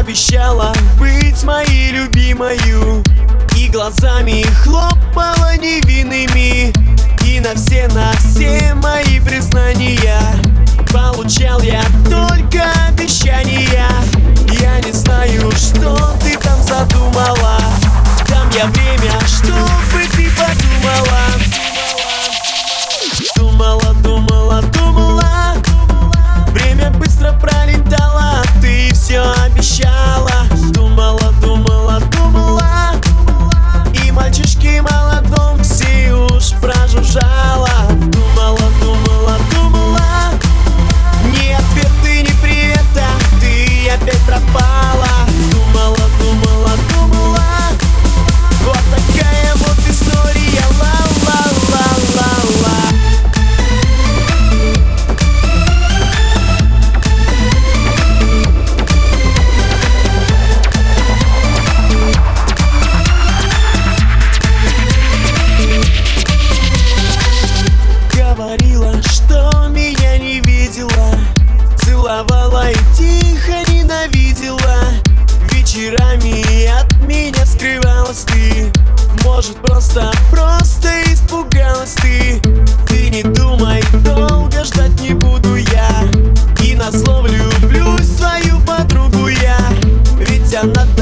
Обещала быть моей любимою, и глазами хлопала невинными. И на все мои признания получал я только обещания. Я не знаю, что ты там задумала. Дам я время, чтобы ты подумала. Думала, время быстро пролетало, ты все обещала. Думала, и мальчишки молодом все уж прожужжала. Думала, ни ответа, ни привета, ты опять пропала. Думала, вот такая вот история, ла-ла-ла-ла-ла. Говорила, что меня не видела, целовала и тихо ненавидела. Вечерами от меня скрывалась ты. Может, просто испугалась ты. Ты не думай, долго ждать не буду я. И назло влюблюсь в свою подругу я. Ведь она